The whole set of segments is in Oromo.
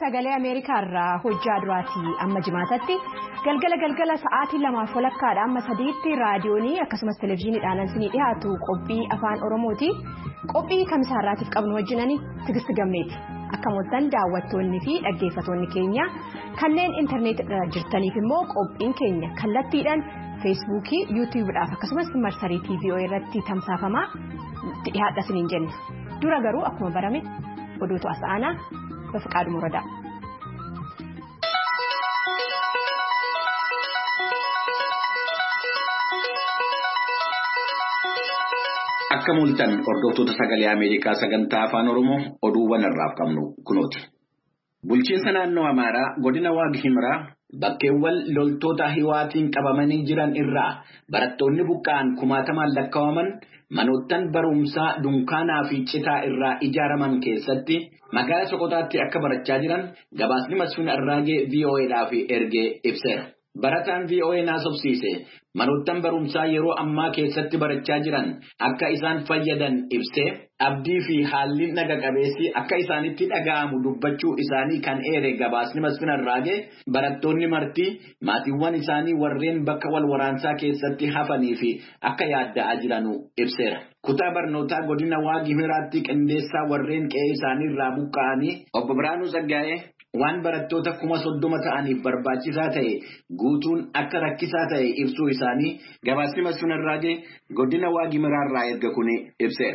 sagalee Ameerikaarraa hojjaa duraatii amma jimaatatti galgala sa'aatii 2:00 amma 3tti raadiyoonii akkasumas televezyiiniidhaan isinii dhiyaatu qophii afaan Oromooti. Qophii kamisaarraatiif qabnu wajjinanii Tigisti Gammeeti. Akka mooltan daawwattoonni fi dhaggeeffatoonni keenya kanneen intarneetii jirtaniif immoo qophiin keenya kallattiidhaan feesbuukii, yuutuubiidhaaf akkasumas marsarii TV irratti tamsaafamaa dhiyaadha isiniin jenna. Dura garuu akkuma barame oduutu as aanaa Bafqaaduu Muradaa. Akka mul'atan hordoftoota sagalee Ameerikaa sagantaa afaan Oromoo oduuwwan irraaf qabnu kunooti. Bulchiinsa naannoo Amaaraa godina Waag Himraa bakkeewwan loltoota hiwaatiin qabamanii jiran irraa barattoonni buqqa'an 1000 lakkaa'aman manoottan barumsaa dunkaanaa fi citaa irraa ijaaraman keessatti magaalaa Soqotaatti akka barachaa jiran gabaasni Masfiin Arraagee VOA'dhaaf ergee ibseera. Barataan VOA naasofsiise manoottan barumsaa yeroo ammaa keessatti barachaa jiran akka isaan fayyadan ibsee abdii fi haalli naga qabeessi akka isaanitti dhaga'amu dubbachuu isaanii kan eere gabaasni Masfiin Arraagee barattoonni martii maatiiwwan isaanii warreen bakka wal waraansaa keessatti hafanii fi akka yaadda'aa jiranu ibseera. Kutaa barnootaa godina Waag Himraatti qindeessaa warreen qe'ee isaanii irraa buqqa'anii obbo Biraanuu Saggaa'ee waan barattoota 30,000 ta'aniif barbaachisaa ta'e guutuun akka rakkisaa ta'e ibsuu isaanii gabaasni Masfiin Arraagee godina Waag Himraarraa erga kun ibseera.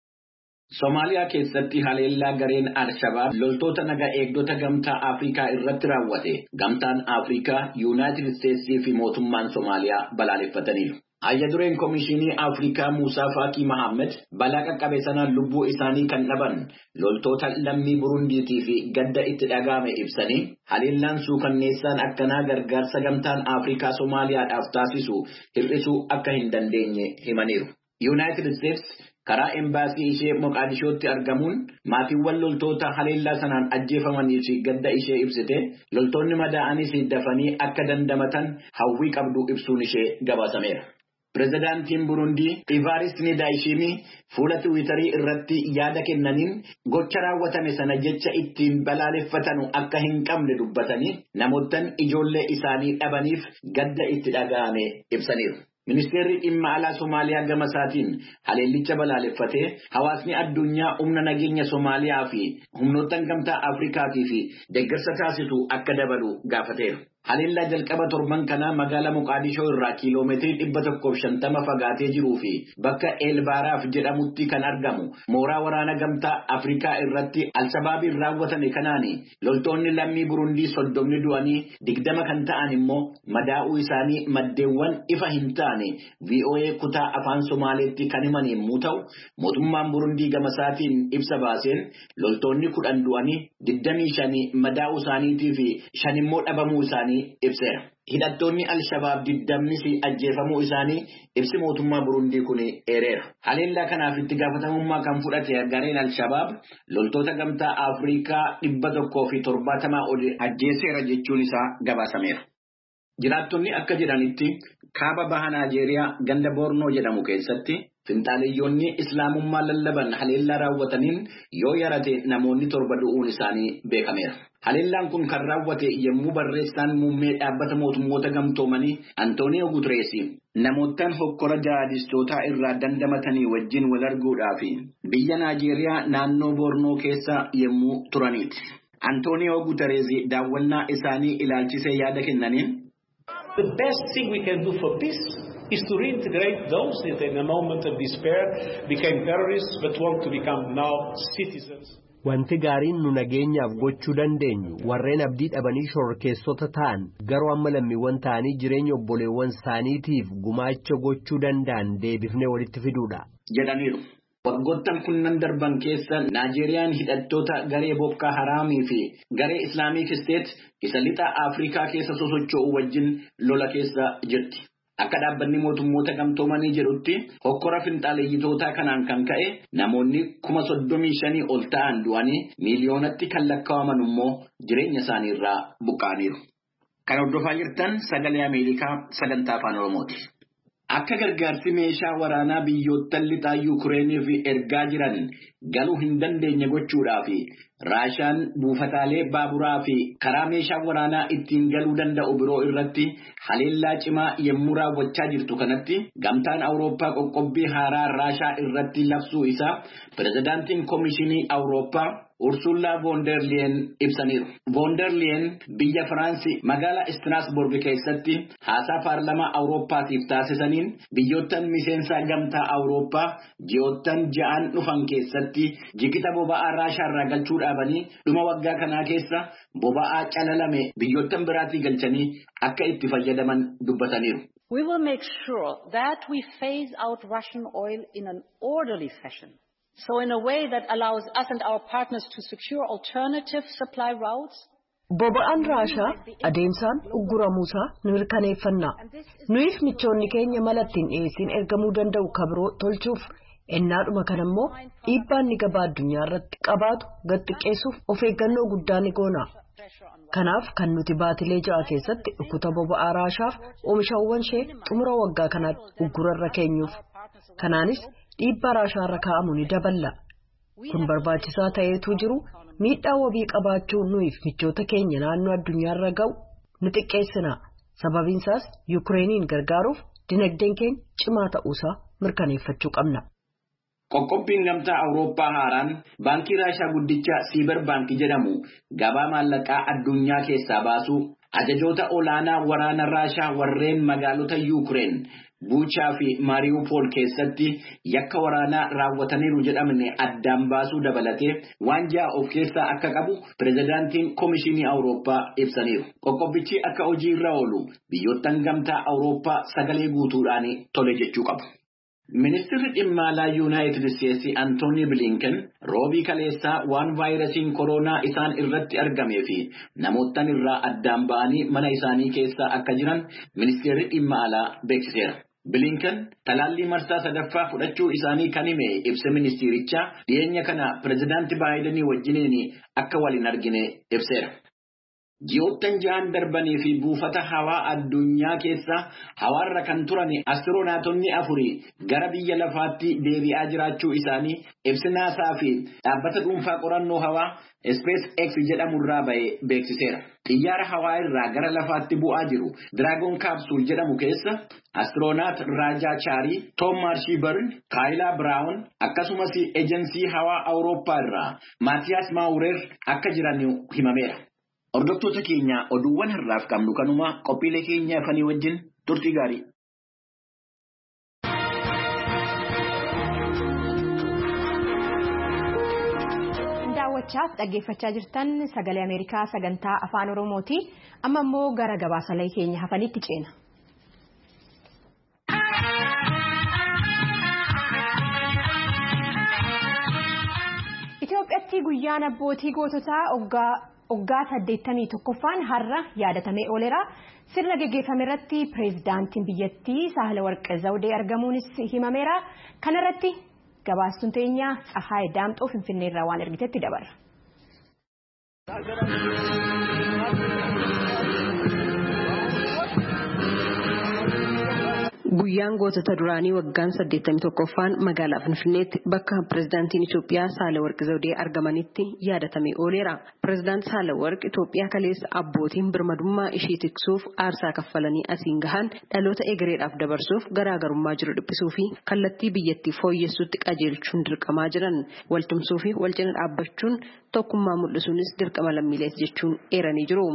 Somaaliyaa keessatti haleellaa gareen Al-Shabaab loltoota naga eegdota gamtaa Afrikaa irratti raawwate gamtaan Afrikaa Yuunaayitid Isteetsii fi mootummaan Somaaliyaa balaaleffataniiru. Hayya dureen Komishinii Afrikaa Muusaa Faakii Mahammed balaa qaqqabe sanaan lubbuu isaanii kan dhaban loltoota lammii Burundiitii fi gadda itti dhaga'ame ibsanii haleellaan suukanneessaan akkanaa gargaarsa gamtaan Afrikaa Somaaliyaadhaaf taasisu hir'isuu akka hin dandeenye himaniiru. Yuunaayitid Isteets karaa embaasii ishee Moqaadishootti argamuun maatiiwwan loltoota haleellaa sanaan ajjeefamanii fi gadda ishee ibsite loltoonni madaa'anis dafanii akka dandamatan hawwii qabdu ibsuun ishee gabaasameera. Pireezidaantiin Burundii Evariste Ndayishimiin fuula Tiwiitarii irratti yaada kennaniin gocha raawwatame sana jecha ittiin balaaleffatanu akka hin qabne dubbatanii namoottan ijoollee isaanii dhabaniif gadda itti dhaga'ame ibsaniiru. Ministeerri dhimma alaa Somaaliyaa gama isaatiin haleellicha balaaleffatee hawaasni addunyaa humna nageenya Somaaliyaa fi humnoottan gamtaa Afrikaatii fi deeggarsa taasisu akka dabalu gaafateera. Haleellaa jalqaba torban kanaa magaalaa Moqaadishoo irraa kiiloomeetirii 150 fagaatee jiruu fi bakka Eelbaaraaf jedhamutti kan argamu mooraa waraana gamtaa Afrikaa irratti Al-Shabaabiin raawwatame kanaani loltoonni lammii Burundii 30 du'anii 20 kan ta'an immoo madaa'uu isaanii maddeewwan ifa hin taane VOA kutaa afaan Somaaleetti kan himan yommuu ta'u mootummaan Burundii gama isaatiin ibsa baaseen loltoonni 10 du'anii 25 madaa'uu isaaniitii fi 5 immoo dhabamuu isaanii ibseera. Hidhattoonni Al-Shabaab 20 ajjeefamuu isaanii ibsi mootummaa Burundii kun eereera. Haleellaa kanaaf itti gaafatamummaa kan fudhate gareen Al-Shabaab loltoota gamtaa Afrikaa 170 ol ajjeeseera jechuun isaa gabaasameera. Jiraattonni akka jedhanitti kaaba baha Naajeeriyaa ganda Boornoo jedhamu keessatti finxaaleeyyoonni Islaamummaa lallaban haleellaa raawwataniin yoo yarate namoonni 7 du'uun isaanii beekameera. Haleellaan kun kan raawwate yommuu barreessaan muummee dhaabbata mootummoota gamtoomanii Antooniyoo Guterees namoottan hokkora jihadistootaa irraa dandamatanii wajjin wal arguudhaaf biyya Naajeeriyaa naannoo Boornoo keessa yommuu turaniiti. Antooniyoo Guterees daawwannaa isaanii ilaalchisee yaada kennaniin the best thing we can do for peace is to reintegrate those that in a moment of despair became terrorists but want to become now citizens. Wanti gaariin nu nageenyaaf gochuu dandeenyu warreen abdii dhabanii shororkeessota ta'an garuu amma lammiiwwan ta'anii jireenya obboleewwan isaaniitiif gumaacha gochuu danda'an deebifnee walitti fiduudha jedhaniiru. Waggoottan kunnan darban keessa Naajeeriyaan hidhattoota garee Boko Haraamii fi garee Islaamic State isa lixa Afrikaa keessa sosocho'u wajjin lola keessa jirti. Akka dhaabbanni mootummoota gamtoomanii jedhutti hokkora finxaaleeyyitootaa kanaan kan ka'e namoonni 35,000 ol ta'an du'anii miiliyoonatti kan lakkaa'aman immoo jireenya isaanii irraa buqqa'aniiru. Kan hordofaa jirtan sagalee Ameerikaa sagantaa afaan Oromooti. Akka gargaarsi meeshaa waraanaa biyyoottan lixaa Yukireeniif ergaa jiran galuu hin dandeenye gochuudhaaf Raashaan buufataalee baaburaa fi karaa meeshaa waraanaa ittiin galuu danda'u biroo irratti haleellaa cimaa yommuu raawwachaa jirtu kanatti gamtaan Awurooppaa qoqqobbii haaraa Raashaa irratti labsuu isaa pirezidaantiin Komishinii Awurooppaa Ursula von der Leyen ibsaniiru. Von der Leyen biyya Firaansi magaalaa Strasbourg keessatti haasaa paarlamaa Awurooppaatiif taasisaniin biyyoottan miseensa gamtaa Awurooppaa ji'oottan ja'an dhufan keessatti jigita boba'aa Raashaa irraa galchuu dhaabanii dhuma waggaa kanaa keessa boba'aa calalame biyyoottan biraatti galchanii akka itti fayyadaman dubbataniiru. We will make sure that we phase out Russian oil in an orderly fashion. So in a way that allows us and our partners to secure alternative supply routes. Boba'aan Raashaa adeemsaan ugguramuusaa ni mirkaneeffanna. Nuyiif michoonni keenya malattiin dhiyeessiin ergamuu danda'u kabiroo tolchuuf ennaadhuma kanammoo dhiibbaan ni gabaa addunyaa irratti qabaatu gad xiqqeessuuf of eeggannoo guddaa ni goona. Kanaaf kan nuti baatilee ja'a keessatti dhukkuta boba'aa Raashaaf oomishaawwan ishee xumura waggaa kanaatti uggurarra keenyuuf. Kanaanis dhiibbaa Raashaa irra kaa'amu ni daballa. Kun barbaachisaa ta'eetu jiru miidhaa wabii qabaachuu nuyiif michoota keenya naannoo addunyaa irra ga'u ni xiqqeessina. Sababiin isaas Yukireeniin gargaaruuf dinagdeen keenya cimaa ta'uusaa mirkaneeffachuu qabna. Qoqqobbiin gamtaa Awurooppaa haaraan baankii Raashaa guddicha Siiber baankii jedhamu gabaa maallaqaa addunyaa keessaa baasuu ajajoota olaanaa waraana Raashaa warreen magaalota Yukireen Buuchaa fi Maariupool keessatti yakka waraanaa raawwataniiru jedhamne addaan baasuu dabalatee waan ja'a of keessaa akka qabu pirezidaantiin Komishinii Awurooppaa ibsaniiru. Qoqqobbichi akka hojii irra oolu biyyoottan gamtaa Awurooppaa sagalee guutuudhaan tole jechuu qabu. Ministeerri dhimma alaa Yuunaayitid Isteetsi Antoonii Bilinken roobii kaleessaa waan vaayirasiin koronaa isaan irratti argamee fi namoottan irraa addaan ba'anii mana isaanii keessa akka jiran ministeerri dhimma alaa beeksiseera. Bilinken talaallii marsaa sadaffaa fudhachuu isaanii kan hime ibsa ministeerichaa dhiyeenya kana pirezidaantii Baayidanii wajjiniin akka waliin argine ibseera. Ji'oottan ja'an darbanii fi buufata hawaa addunyaa keessa hawaarra kan turan astiroonaatonni 4 gara biyya lafaatti deebi'aa jiraachuu isaanii ibsi naasaa fi dhaabbata dhuunfaa qorannoo hawaa SpaceX jedhamurraa ba'ee beeksiseera. Xiyyaara hawaa irraa gara lafaatti bu'aa jiru Dragon Capsule jedhamu keessa astiroonaat Raajaa Chaarii, Tom Marshiburn, Kaayilaa Biraawun akkasumas eejensii hawaa Awurooppaa irraa Maatiyaas Maawureer akka jiran himameera. Hordoftoota keenya oduuwwan har'aaf qabnu kanuma qophiilee keenya afanii wajjin turtii gaarii. Daawwachaaf dhaggeeffachaa jirtan sagalee Ameerikaa sagantaa afaan Oromooti. Amma immoo gara gabaasalee keenya hafanitti ceena. Itoophiyaatti guyyaan abbootii goototaa Waggaa 81ffaan har'a yaadatamee ooleera. Sirna gaggeeffame irratti pireezidaantiin biyyattii Saahilawarqi Zawudee argamuunis himameera. Kana irratti gabaastuun teenya Tsahaay Daamxoo Finfinnee irraa waan ergitetti dabarra. Guyyaan gootota duraanii waggaan 81ffaan magaalaa Finfinneetti bakka pireezidaantiin Itoophiyaa Saahilawarqi Zawudee argamanitti yaadatamee ooleera. Pireezidaant Saahilawarqi Itoophiyaa kaleessa abbootiin birmadummaa ishee tiksuuf aarsaa kaffalanii asiin gahan dhaloota egereedhaaf dabarsuuf garaagarummaa jiru dhiphisuu fi kallattii biyyattii fooyyessuutti qajeelchuun dirqamaa jiran waltumsuu fi walcina dhaabbachuun tokkummaa mul'isuunis dirqama lammiilees jechuun eeranii jiru.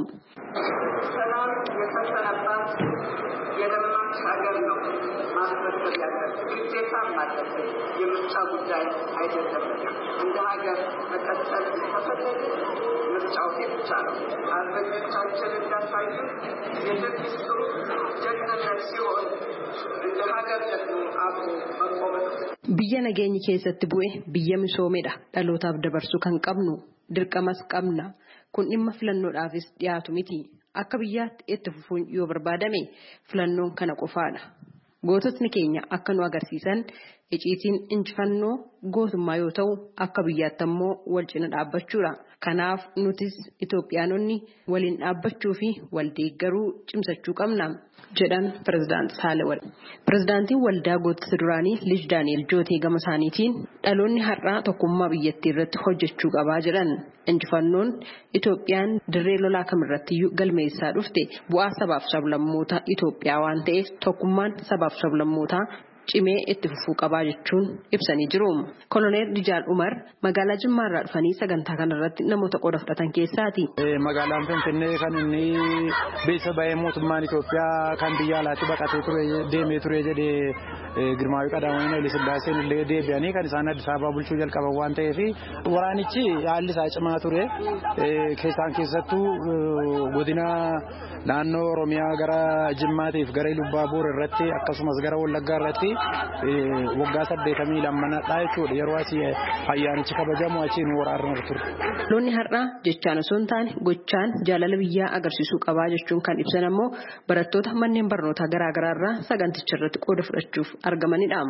የምርጫ ጉዳይ አይደለም። እንደ ሀገር መቀጠል ተፈለገ ምርጫው ብቻ ነው። አርበኞቻችን እንዳሳዩ የትግስቱ ጀግንነት ሲሆን እንደ ሀገር ደግሞ አብሮ መቆም biyya nageenyi keessatti bu'e biyya misoomeedha dhalootaaf dabarsuu kan qabnu dirqamas qabna kun dhimma filannoodhaafis dhiyaatu miti akka biyyaatti itti fufuun yoo barbaadame filannoon kana qofaadha. Goototni keenya akka nu agarsiisan iciitiin injifannoo gootummaa yoo ta'u akka biyyaatti immoo wal cina dhaabbachuudha. Kanaaf nutis Itoophiyaanonni waliin dhaabbachuu fi wal deeggaruu cimsachuu qabna jedhan Pireezidaant Saahilewarq. Pireezidaantiin waldaa gootota duraanii Liij Daani'el Jootee gama isaaniitiin dhaloonni har'aa tokkummaa biyyattii irratti hojjechuu qabaa jedhan. Injifannoon Itoophiyaan dirree lolaa kamirrattiyyuu galmeessaa dhufte bu'aa sabaaf sablammoota Itoophiyaa waan ta'eef tokkummaan sabaaf sablammootaa cimee itti fufuu qabaa jechuun ibsanii jiru. Koloneel Dijaal Umar magaalaa Jimmaarraa dhufanii sagantaa kanarratti namoota qooda fudhatan keessaati. Magaalaan Finfinnee kan inni beeksisa bahee mootummaan Itoophiyaa kan biyya alaatti baqatee ture deemee ture jedhee Girmaawii Qadaamanii Haayile Sillaaseen illee deebi'anii kan isaan Addis Ababaa bulchuu jalqaban waan ta'eef waraanichi haalli isaa cimaa ture. Keessattuu godina naannoo Oromiyaa gara Jimmaatiif gara Lubbaaboor irratti akkasumas gara Wallaggaa irratti waggaa 82 jechuudha yeroo asii ayyaanichi kabajamu achiin waraarra ture. Loonni har'aa jechaan osoo hin taane gochaan jaalala biyyaa agarsiisuu qabaa jechuun kan ibsan ammoo barattoota manneen barnootaa garaagaraa irraa saganticha irratti qooda fudhachuuf argamanidha.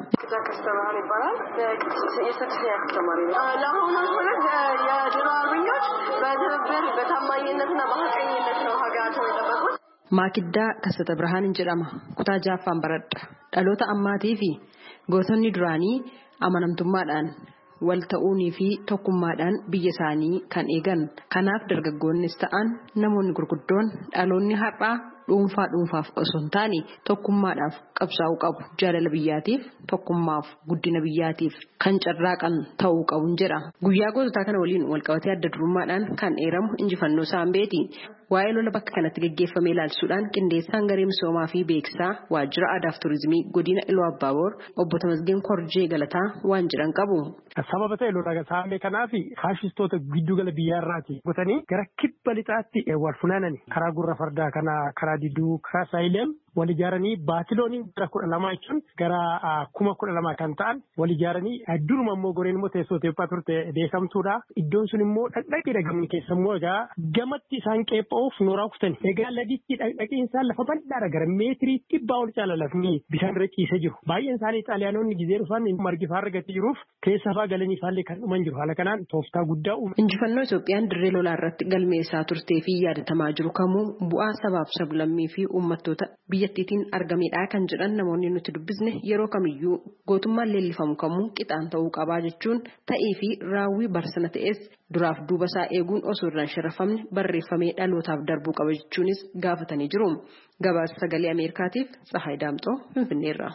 Maakiddaa Kassata Birhaanin jedhama. Kutaa Jaaffaan baradha. Dhaloota ammaatii fi gootonni duraanii amanamtummaadhaan wal ta'uunii fi tokkummaadhaan biyya isaanii kan eegan. Kanaaf dargaggoonnis ta'an namoonni gurguddoon dhaloonni har'aa dhuunfaaf osoo hin taane tokkummaadhaaf qabsaa'uu qabu. Jaalala biyyaatiif tokkummaaf guddina biyyaatiif kan carraaqan ta'uu qabuun jedha. Guyyaa goototaa kana waliin walqabatee adda durummaadhaan kan eeramu injifannoo Saambeeti. Waa'ee lola bakka kanatti gaggeeffame ilaalchuudhaan qindeessaan garee misoomaa fi beeksisaa waajjira aadaa fi turizimii godina Iluu Abbaaboor obbo Tamasgeen Korjee Galataa waan jedhan qabu. Sababa ta'e lola Saambee kanaaf faashistoota giddugala biyyaarraati gotanii gara kibba lixaatti wal funaanani karaa gurra fardaa kana karaa didduu karaa saayileem wal ijaaranii baatiloonii gara 12 jechuun gara 12,000 kan ta'an wal ijaaranii duruma immoo goreen immoo teessoo Itoophiyaa turte beekamtuudha. Iddoon sun immoo dhaqdhaqee dhagamni keessa immoo egaa gamatti isaan qeepha'uuf nooraa kutani. Egaa laditti dhaqdhaqeen isaan lafa bal'aadha gara meetirii 100 ol caala lafni bishaan irra ciisee jiru. Baay'een isaanii Xaaliyaanonni gizee dhufan margi fa'aa argatee jiruuf keessa fa'aa galanii isaallee kan dhuman jiru. Haala kanaan tooftaa guddaa uume. Injifannoo Itoophiyaan dirree lolaa irratti galmeessaa turtee fi yaadatamaa jiru kamuu bu'aa sabaaf sablammii fi uummattoota biyyattiitiin argamedha kan jedhan namoonni nuti dubbisne yeroo kamiyyuu gootummaan leellifamu kamuu qixaan ta'uu qabaa jechuun ta'ee fi raawwii barsana ta'es duraaf duuba isaa eeguun osoo irraan sharafamne barreeffamee dhalootaaf darbuu qaba jechuunis gaafatanii jiru. Gabaasa sagalee Ameerikaatiif Tsahaay Daamxoo Finfinneerra.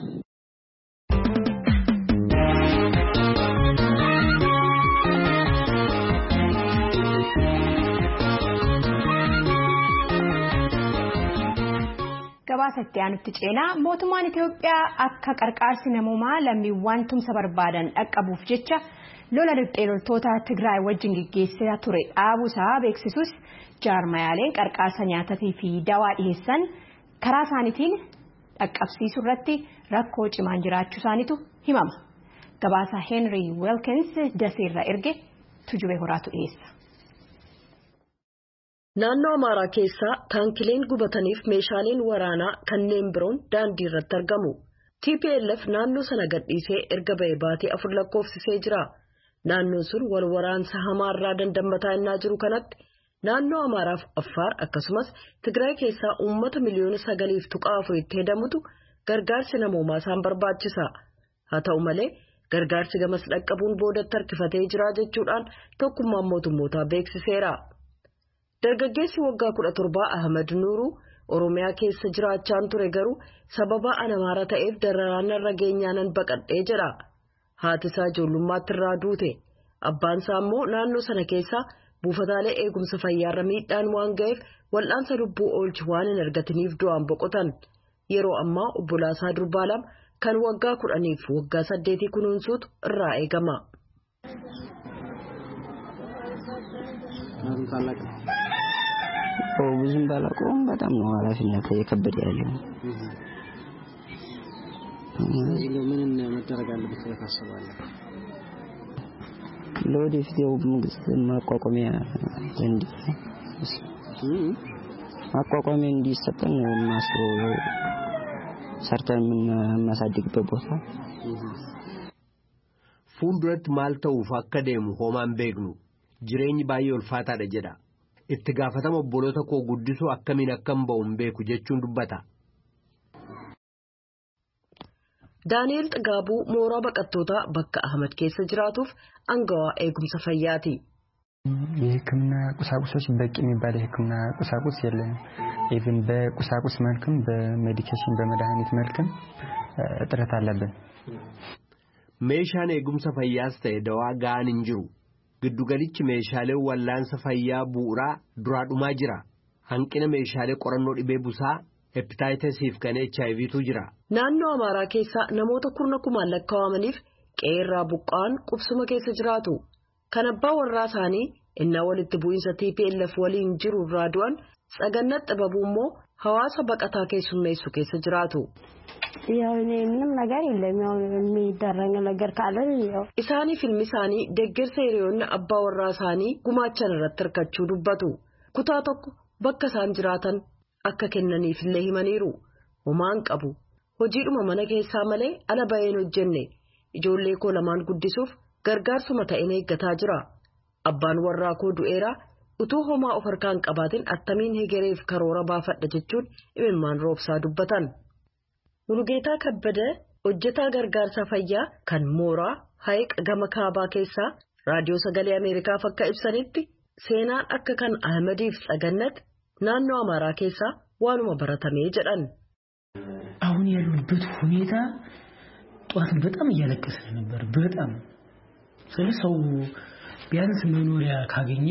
Gabaasa itti aanutti ceenaa mootummaan Itoophiyaa akka qarqaarsi namoomaa lammiiwwan tumsa barbaadan dhaqqabuuf jecha lola riphxee loltoota Tigraay wajjin gaggeessaa ture dhaabuusaa beeksisus jaarmayaaleen qarqaarsa nyaataa fi dawaa dhiyeessan karaa isaaniitiin dhaqqabsiisuu irratti rakkoo cimaan jiraachuu isaaniitu himama. Gabaasa Henry Wilkins Daseerraa erge Tujubee Horaatu dhiyeessa. Naannoo Amaaraa keessaa taankileen gubataniif meeshaaleen waraanaa kanneen biroon daandii irratti argamu. TPLF naannoo sana gadhiisee erga ba'ee baatee 4 lakkoofsisee jira. Naannoon sun wal waraansa hamaarraa dandamataa innaa jiru kanatti naannoo Amaaraaf Affaar akkasumas Tigraay keessaa uummata miliyoona 9.4 itti hedamutu gargaarsi namoomaa isaan barbaachisa. Haa ta'u malee gargaarsi gamas dhaqqabuun boodatti harkifatee jira jechuudhaan tokkummaan mootummootaa beeksiseera. Dargaggeessi waggaa 17 Ahmed Nuuruu Oromiyaa keessa jiraachaan ture garuu sababa Amaara ta'eef dararaan irra geenyaanan baqadhee jira. Haati isaa ijoollummaatti irraa duute. Abbaan isaa immoo naannoo sana keessaa buufataalee eegumsa fayyaarra miidhaan waan ga'eef wal'aansa lubbuu oolchi waan hin argatiniif du'aan boqotan. Yeroo ammaa obbolaasaa durbaa lama kan waggaa 10 fi waggaa 8 kunuunsuutu irraa eegama. ብዙም ባላውቀውም በጣም ነው ኃላፊነት የከበደ ያለው። ምን መደረግ አለበት ታስባለህ? ለወደፊት ያው መንግስት ማቋቋሚያ እንዲሰጠን ማስሮ ሰርተን የምናሳድግበት ቦታ fuulduratti maal ta'uuf akka deemu homaan beeknu jireenyi baay'ee ulfaataadha jedha. Itti gaafatama obboloota koo guddisuu akkamiin akkam ba'u hin beeku jechuun dubbata. Daani'eel Xigaabuu mooraa baqattootaa bakka Ahmad keessa jiraatuuf angawaa eegumsa fayyaati. የሕክምና ቁሳቁሶች በቂ የሚባል የሕክምና ቁሳቁስ የለንም። ኢቭን በቁሳቁስ መልክም በሜዲኬሽን በመድኃኒት መልክም እጥረት አለብን። meeshaan eegumsa fayyaas ta'e dawaa ga'aan hin jiru. Giddugalichi meeshaalee wallaansa fayyaa bu'uuraa duraa dhumaa jira. Hanqina meeshaalee qorannoo dhibee busaa hepataayitisiif kan HIVtu jira. Naannoo Amaaraa keessa namoota 10,000 lakkaawamaniif qeerraa buqqaan qubsuma keessa jiraatu. Kan abbaa warraa isaanii innaa walitti bu'iinsa TPLF waliin jiru irraa du'an Sagannat Xibabuu immoo hawaasa baqataa keessummeessu keessa jiraatu. Isaanii filmi isaanii deeggarsa hiriyoonni abbaa warraa isaanii gumaachan irratti hirkachuu dubbatu. Kutaa tokko bakka isaan jiraatan akka kennaniifillee himaniiru. Homaan qabu. Hojiidhuma mana keessaa malee ala baheen hojjenne. Ijoollee koo lamaan guddisuuf gargaarsuma ta'een eeggataa jira. Abbaan warraa koo du'eera. Utuu homaa of harkaan qabaatin attamiin hegereef karoora baafadha jechuun imimmaan roobsaa dubbatan. Mulugeetaa Kabbada hojjetaa gargaarsa fayyaa kan mooraa Hayiq gama kaabaa keessaa raadiyoo sagalee Ameerikaaf akka ibsanitti seenaan akka kan Ahmadiif Sagannat naannoo Amaaraa keessaa waanuma baratamee jedhan. አሁን ያሉበት ሁኔታ ጧት በጣም እያለቀሰ ነበር በጣም ስለሰው ቢያንስ መኖሪያ ካገኘ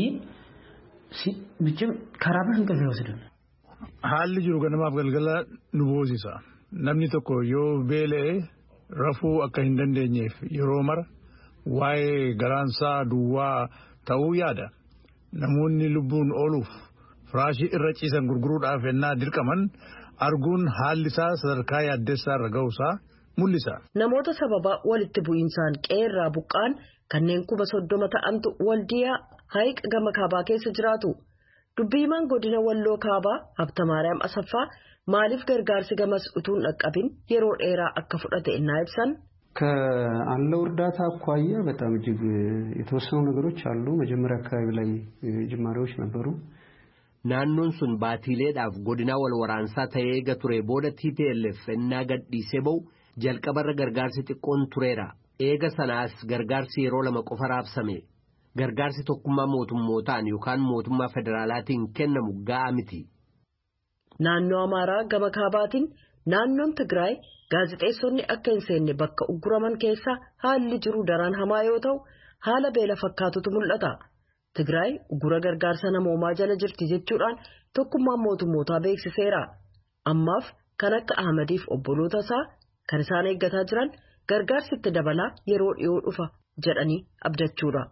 ብቻም ከራበህ እንቅልፍ ይወስዳል haalli jiru ganamaaf galgala nu boosisa namni tokko yoo beela'e rafuu akka hin dandeenyeef yeroo mara waa'ee garaansaa duwwaa ta'uu yaada namoonni lubbuun ooluuf firaashii irra ciisan gurguruudhaaf ennaa dirqaman arguun haalli isaa sadarkaa yaaddessaa irra ga'uusaa mul'isa. Namoota sababa walitti bu'iinsaan qeerraa buqqaan kanneen 30 ta'antu waldiyaa Hayiq gama kaabaa keessa jiraatu. Dubbiimaan godina Walloo kaabaa Habtamaariyaam Asaffaa maaliif gargaarsi gamas utuu hin dhaqqabin yeroo dheeraa akka fudhate innaa ibsan. ከአለው እርዳታ አኳያ በጣም እጅግ የተወሰኑ ነገሮች አሉ። መጀመሪያ አካባቢ ላይ ጅማሬዎች ነበሩ። naannoon sun baatiileedhaaf godina wal waraansaa ta'ee eega ture booda TPLF ennaa gadhiisee ba'u jalqabarra gargaarsi xiqqoon tureera. Eega sanaas gargaarsi yeroo 2 qofa raabsame. Gargaarsi tokkummaa mootummootaan yookaan mootummaa federaalaatiin kennamu ga'aa miti. Naannoo Amaaraa gama kaabaatiin naannoon Tigraay gaazexeessonni akka hin seenne bakka ugguraman keessa haalli jiru daran hamaa yoo ta'u haala beela fakkaatutu mul'ata. Tigraay uggura gargaarsa namoomaa jala jirti jechuudhaan tokkummaan mootummootaa beeksiseera. Ammaaf kan akka Ahmadiif obboloota isaa kan isaan eeggataa jiran gargaarsi itti dabalaa yeroo dhiyoo dhufa jedhanii abdachuudha.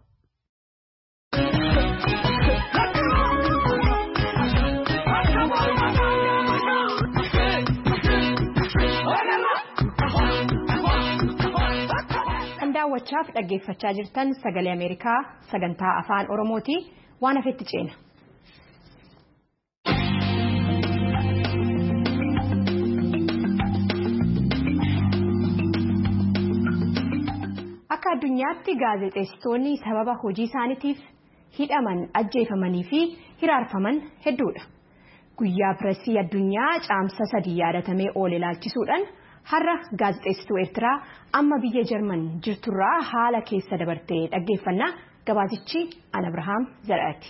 daawwachaaf dhaggeeffachaa jirtan sagalee Ameerikaa sagantaa afaan Oromooti waan hafetti ceena. Akka addunyaatti gaazexeessitoonni sababa hojii isaaniitiif hidhaman, ajjeefamanii fi hiraarfaman hedduudha. Guyyaa Pireesii addunyaa caamsa 3 yaadatamee oole ilaalchisuudhaan har'a gaazexeessituu Eertiraa amma biyya Jarman jirturraa haala keessa dabartee dhaggeeffannaa gabaasichi An Abrahaam Zaraati.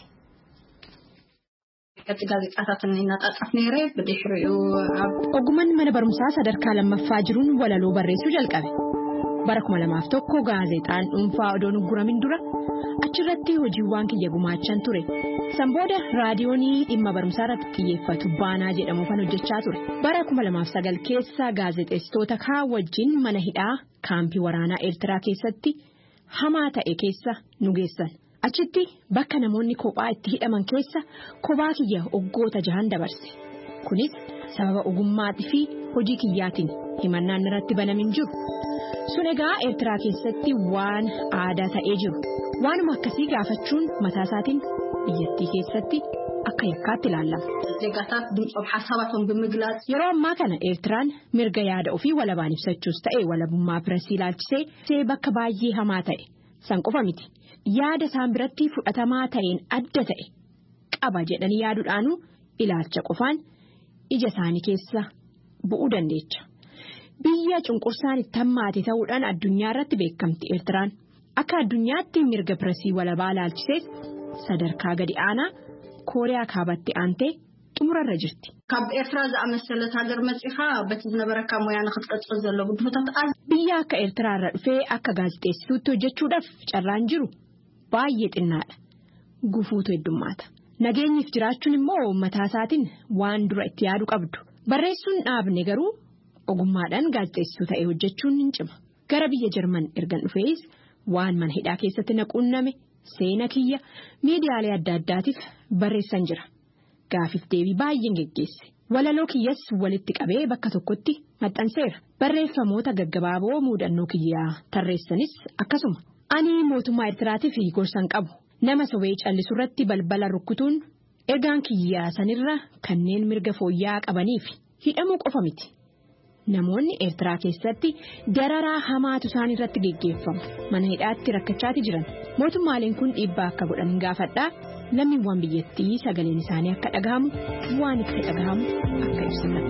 Ogummaan mana barumsaa sadarkaa lammaffaa jiruun walaloo barreessuu jalqabe. Bara 2001 gaazexaan dhuunfaa odoon ugguramin dura achirratti hojiiwwan kiyya gumaachan ture. Sanbooda raadiyoonii dhimma barumsaa irratti xiyyeeffatu baanaa jedhamu kan hojjechaa ture. Bara 2009 keessa gaazexeessitoota kaan wajjin mana hidhaa kaampii waraanaa Eertiraa keessatti hamaa ta'e keessa nu geessan. Achitti bakka namoonni kophaa itti hidhaman keessa kophaa kiyya waggoota 6 dabarse. Kunis sababa ogummaatii fi hojii kiyyaatiin himannaan irratti banamin jiru. Sun egaa Eertiraa keessatti waan aadaa ta'ee jiru. Waanuma akkasii gaafachuun mataa isaatiin biyyattii keessatti akka yakkaatti ilaalama. Yeroo ammaa kana Eertiraan mirga yaada ofii walabaan ibsachuus ta'e walabummaa pireesii ilaalchisee bakka baay'ee hamaa ta'e san qofa miti yaada isaan biratti fudhatamaa ta'een adda ta'e qaba jedhanii yaaduudhaanu ilaalcha qofaan ija isaanii keessa bu'uu dandeecha. Biyya cunqursaan itti hammaate ta'uudhaan addunyaa irratti beekamti Eertiraan akka addunyaatti mirga pireesii walabaa ilaalchisee sadarkaa gadi aanaa Kooriyaa kaabatti aantee xumurarra jirti. Biyya akka Eertiraa irra dhufee akka gaazexeessituutti hojjechuudhaaf carraan jiru baay'ee xinnaadha. Gufuutu heddummaata. Nageenyiif jiraachuun immoo mataa isaatiin waan dura itti yaadu qabdu. Barreessuun dhaabne garuu ogummaadhaan gaazexeessituu ta'ee hojjechuun hin cima. Gara biyya Jarman ergan dhufees waan mana hidhaa keessatti naquunname seena kiyya miidiyaalee adda addaatiif barreessan jira. Gaafiif deebii baay'een geggeesse. Walaloo kiyyas walitti qabee bakka tokkotti maxxanseera. Barreeffamoota gaggabaaboo muudannoo kiyyaa tarreessanis akkasuma. Ani mootummaa Eertiraatiif gorsan qabu. Nama sobee callisu irratti balbala rukkutuun ergaan kiyyaa sanirra kanneen mirga fooyya'aa qabaniif hidhamuu qofa miti. Namoonni Eertiraa keessatti dararaa hamaatu isaan irratti geggeeffamu. Mana hidhaatti rakkachaati jiran. Mootummaaleen kun dhiibbaa akka godhan gaafadhaa. Lammiiwwan biyyattii sagaleen isaanii akka dhagahamu waan itti dhagahamu akka ibsatan.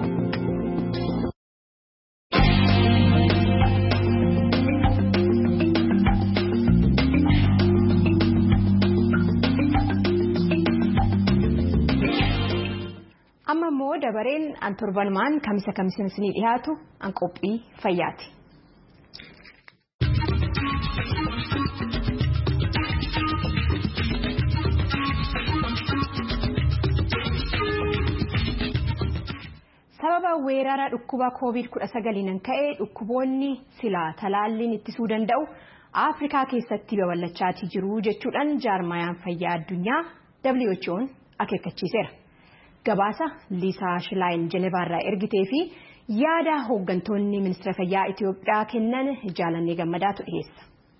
Amma immoo dabareen an torbanumaan kamisa isinii dhiyaatu an qophii fayyaati. Sababa weerara dhukkuba COVID-19 ka'ee dhukkuboonni silaa talaalliin ittisuu danda'u Afrikaa keessatti babal'achaa jiru jechuudhaan jaarmayaan fayyaa addunyaa WHO'n akeekkachiiseera. Gabaasa Liisaa Shilaayin Jenevaarraa ergitee fi yaada hooggantoonni ministeera fayyaa Itoophiyaa kennan jaalannee gammadaatu dhiyeessa.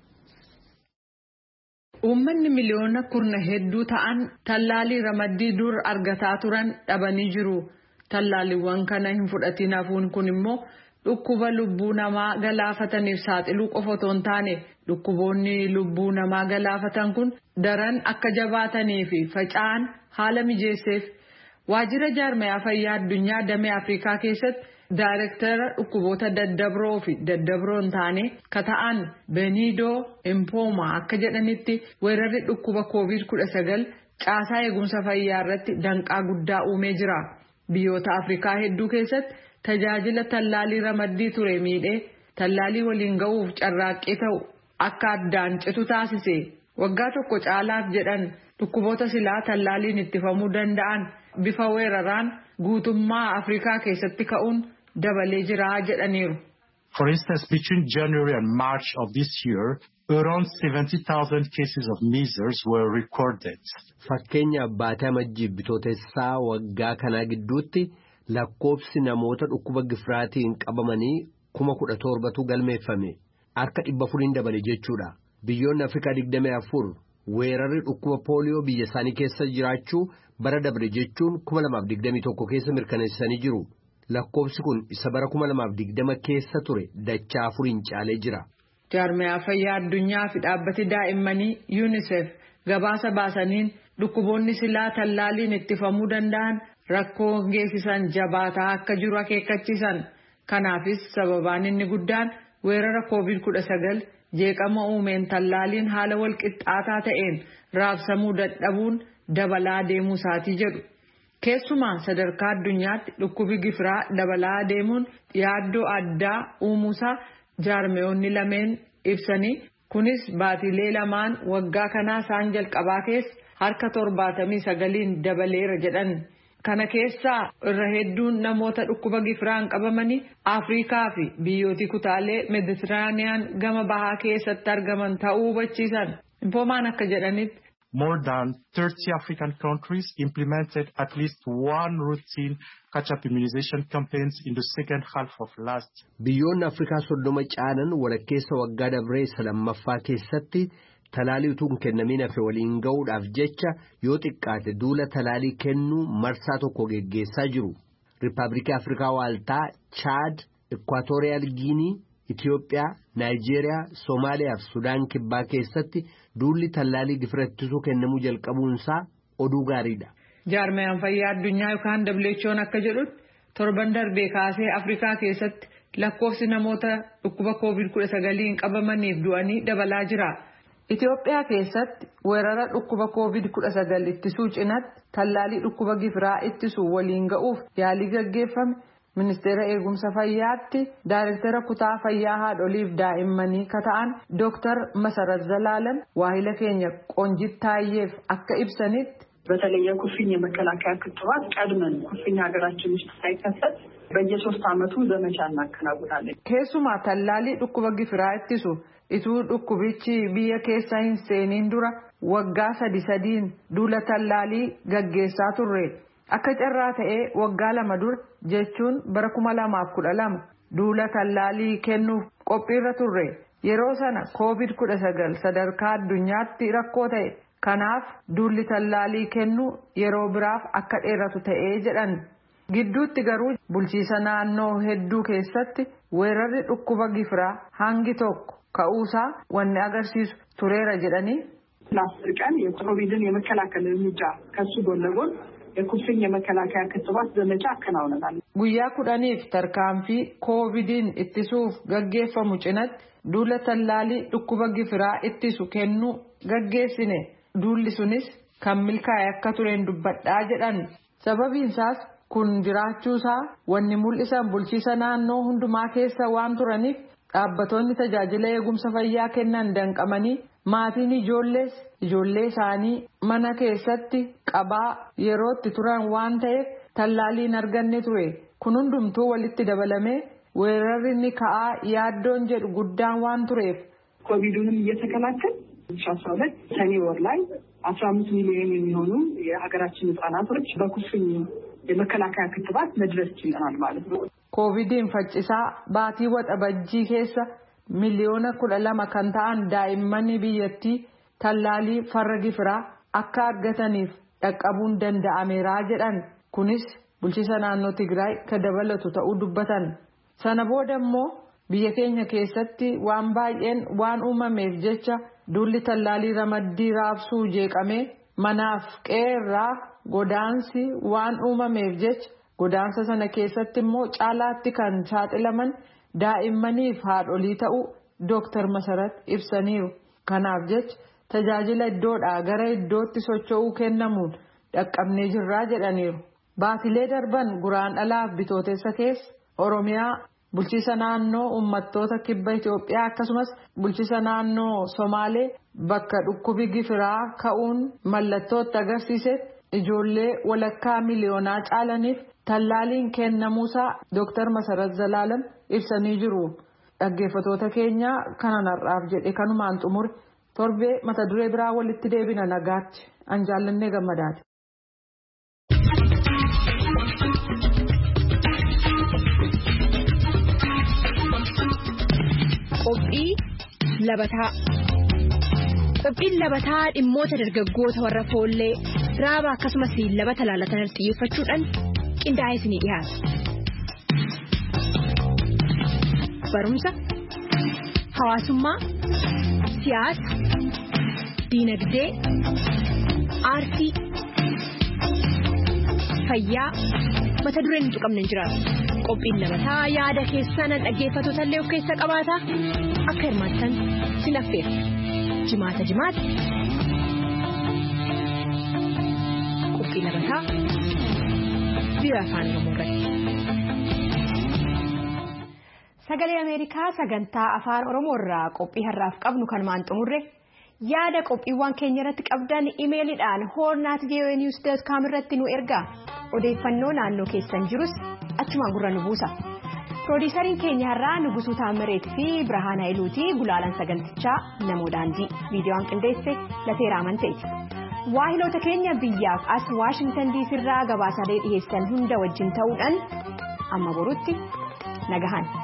Uummanni miliyoona kurna hedduu ta'an tallaalii ramaddii dur argataa turan dhabanii jiru. Tallaaliiwwan kana hin fudhatiin hafuun kun immoo dhukkuba lubbuu namaa galaafataniif saaxiluu qofa otoo hin taane dhukkuboonni lubbuu namaa galaafatan kun daran akka jabaatanii fi faca'an haala mijeesseef. Waajjira jaarmayaa fayyaa addunyaa damee Afrikaa keessatti daayirektara dhukkuboota daddabroo fi daddabroo hin taane kata'an Beniidoo Impooma akka jedhanitti weerarri dhukkuba COVID-19 caasaa eegumsa fayyaa irratti danqaa guddaa uumee jira. Biyyoota Afrikaa hedduu keessatti tajaajila tallaalii ramaddii ture miidhee tallaalii waliin ga'uuf carraaqqii ta'u akka addaan citu taasise. Waggaa tokko caalaaf jedhan dhukkuboota silaa tallaaliin ittifamuu danda'an bifa weeraraan guutummaa Afrikaa keessatti ka'uun dabalee jira jedhaniiru. For instance, between January and March of this year, around 70,000 cases of measles were recorded. Fakkeenya Baatii Amajjii bitootessaa waggaa kanaa gidduutti lakkoofsi namoota dhukkuba gifiraatiin qabamanii 17,000tu galmeeffame. Akka 400 dabale jechuudha. Biyyoonni Afrikaa 24 weerarri dhukkuba pooliyoo biyya isaanii keessa jiraachuu bara dabre jechuun 2021 keessa mirkaneessanii jiru. Lakkoofsi kun isa bara 2020 keessa ture dachaa 4 caalee jira. Jaarmayaa fayyaa addunyaa fi dhaabbati daa'immanii UNICEF gabaasa baasaniin dhukkuboonni silaa tallaaliin ittifamuu danda'an rakkoo geessisan jabaataa akka jiru akeekkachiisan. Kanaafis sababaan inni guddaan weerara COVID-19 jeeqama uumeen tallaaliin haala walqixxaataa ta'een raabsamuu dadhabuun dabalaa deemuu isaatii jedhu. Keessumaa sadarkaa addunyaatti dhukkubi gifiraa dabalaa deemuun yaaddoo addaa uumuusaa jaarmeyoonni lameen ibsanii kunis baatilee lamaan waggaa kanaa isaan jalqabaa keessa harka 79 dabaleera jedhan. Kana keessaa irra hedduun namoota dhukkuba gifiraan qabamanii Afrikaa fi biyyooti kutaalee Meditiraaniyaan gama bahaa keessatti argaman ta'uu hubachiisan. Impoomaan akka jedhanitti. More than 30 African countries implemented at least one routine catch-up immunization campaigns in the second half of last year. Biyyoonni Afrikaa 30 caalan walakkeessa waggaa dabree lammaffaa keessatti talaalii utuu hin kennamin hafe waliin ga'uudhaaf jecha yoo xiqqaate duula talaalii kennuu marsaa tokko geggeessaa jiru. Riippaabilikii Afrikaa Waaltaa, Chaad, Ikwaatooriyaal Giinii, Itiyoophiyaa, Naayijeeriyaa, Soomaaliyaa fi Sudaan Kibbaa keessatti duulli talaalii gifira ittisuu kennamuu jalqabuunsaa oduu gaariidha. Jaarmayaan fayyaa addunyaa yookaan WHO'n akka jedhutti torban darbee kaasee Afrikaa keessatti lakkoofsi namoota dhukkuba COVID-19 qabamaniif du'anii dabalaa jira. Itiyoophiyaa keessatti weerara dhukkuba COVID-19 ittisuu cinatti tallaalii dhukkuba gifiraa ittisuu waliin ga'uuf yaalii gaggeeffame ministeera eegumsa fayyaatti daayirektara kutaa fayyaa haadholiif daa'immanii kata'an Dr. Masarat Zalaalam waahila keenya Qoonjit Taayyeef akka ibsanitti በተለይ የኩፍኝ የመከላከያ ክትባት ቀድመን ኩፍኝ ሀገራችን ውስጥ ሳይከሰት በየ3 ዓመቱ ዘመቻ እናከናውናለን። keessumaa tallaalii dhukkuba gifiraa ittisu ituu dhukkubichi biyya keessa hin seeniin dura waggaa 3 duula tallaalii gaggeessaa turre. Akka carraa ta'ee waggaa 2 dura jechuun bara 2012 duula tallaalii kennuuf qophiirra turre. Yeroo sana COVID-19 sadarkaa addunyaatti rakkoo ta'e. Kanaaf duulli tallaalii kennu yeroo biraaf akka dheeratu ta'ee jedhan. Gidduutti garuu bulchiisa naannoo hedduu keessatti weerarri dhukkuba gifiraa hangi tokko ka'uusaa wanni agarsiisu tureera jedhanii. ለአስር ቀን የኮቪድን የመከላከል እርምጃ ከሱ ጎን ለጎን የኩፍኝ የመከላከያ ክትባት ዘመቻ አከናውነናል። Guyyaa 10 tarkaanfii koovidiin ittisuuf gaggeeffamu cinatti duula tallaalii dhukkuba gifiraa ittisu kennu gaggeessine. Duulli sunis kan milkaa'e akka tureen dubbadhaa jedhan. Sababiin isaas kun jiraachuusaa wanni mul'isan bulchiisa naannoo hundumaa keessa waan turaniif dhaabbattoonni tajaajila eegumsa fayyaa kennan danqamanii maatiin ijoollee isaanii mana keessatti qabaa yerootti turan waan ta'eef tallaaliin arganne ture. Kun hundumtuu walitti dabalamee weerarri ni ka'aa yaaddoon jedhu guddaan waan tureef. ኮቪዱንም እየተከላከል 12 ሰኔ ወር ላይ 15 ሚሊዮን የሚሆኑ የሀገራችን ህጻናቶች በኩፍኝ የመከላከያ ክትባት መድረስ ችለናል ማለት ነው። ኮቪድን ፈጭሳ ባቲ ወጠበጂ ኬሳ ሚሊዮና 12 kan ta'an daa'imman biyyattii tallaalii farra gifiraa akka argataniif dhaqqabuun danda'ameera jedhan. Kunis bulchiisa naannoo Tigraay ka dabalatu ta'uu dubbatan. Sana booda immoo biyya keenya keessatti waan baay'een waan uumameef jecha duulli tallaalii ramaddii raabsuu jeeqamee manaaf qeerraa godaansi waan uumameef jecha godaansa sana keessatti immoo caalaatti kan saaxilaman daa'immaniif haadholii ta'uu Dr. Masarat ibsaniiru. Kanaaf jecha tajaajila iddoodhaa gara iddootti socho'uu kennamuun dhaqqabnee jirraa jedhaniiru. Baatilee darban guraandhalaa fi bitootessa keessa Oromiyaa bulchiisa naannoo uummattoota kibba Itoophiyaa akkasumas bulchiisa naannoo Somaalee bakka dhukkubi gifiraa ka'uun mallattootti agarsiise ijoollee walakkaa miliyoonaa caalaniif tallaaliin kennamuusaa Dr. Masarat Zalaalam ibsanii jiru. Dhaggeeffattoota keenya kanan har'aaf jedhe kanumaan xumure torbee mata duree biraa walitti deebina nagaatti an jaallannee gammadaati. Qophiin labataa dhimmoota dargaggoota warra foollee raaba akkasumas labata laalatan xiyyeeffachuudhaan qindaa'ee isinii dhiyaata. Barumsa, hawaasummaa, siyaasa, diinagdee, aartii, fayyaa mata dureen hin tuqamne hin jiraatu. Qophiin labataa yaada keessan dhaggeeffattoota illee of keessa qabaata. Akka hirmaattan sin affeera. Jimaata. Qophii labataa biyya afaan Oromoo irratti. Sagalee Ameerikaa sagantaa afaan Oromoo irraa qophii har'aaf qabnu kanumaan xumurre yaada qophiiwwan keenya irratti qabdan imeeliidhaan hornaat@voanews.com irratti nu ergaa. Odeeffannoo naannoo keessan jirus achumaan gurra nu buusa. Produusariin keenya har'aa Nugusuu Taamireet fi Birhaan Haayiluutii gulaalan sagantichaa namoo daandii viidiyoon qindeesse Lateera Amanteeti. Waahiloota keenya biyyaaf as Waashingtan DC irraa gabaasalee dhiheessan hunda wajjin ta'uudhaan amma borutti nagahan.